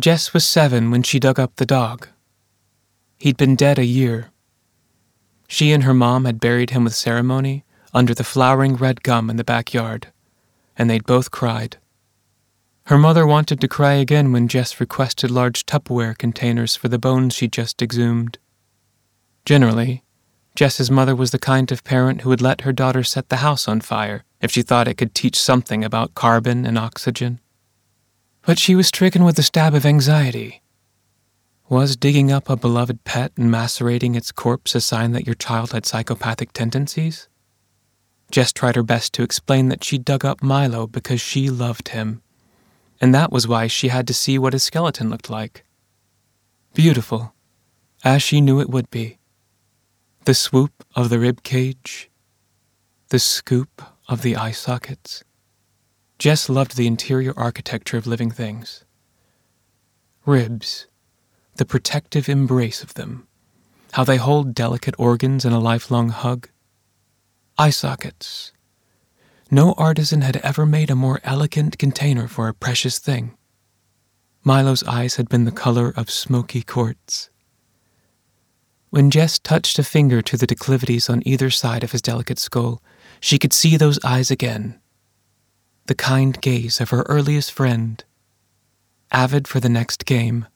Jess was 7 when she dug up the dog. He'd been dead a year. She and her mom had buried him with ceremony under the flowering red gum in the backyard, and they'd both cried. Her mother wanted to cry again when Jess requested large Tupperware containers for the bones she'd just exhumed. Generally, Jess's mother was the kind of parent who would let her daughter set the house on fire if she thought it could teach something about carbon and oxygen. But she was stricken with a stab of anxiety. Was digging up a beloved pet and macerating its corpse a sign that your child had psychopathic tendencies? Jess tried her best to explain that she dug up Milo because she loved him, and that was why she had to see what his skeleton looked like. Beautiful, as she knew it would be. The swoop of the rib cage, the scoop of the eye sockets. Jess loved the interior architecture of living things. Ribs, the protective embrace of them, how they hold delicate organs in a lifelong hug. Eye sockets. No artisan had ever made a more elegant container for a precious thing. Milo's eyes had been the color of smoky quartz. When Jess touched a finger to the declivities on either side of his delicate skull, she could see those eyes again. The kind gaze of her earliest friend, avid for the next game,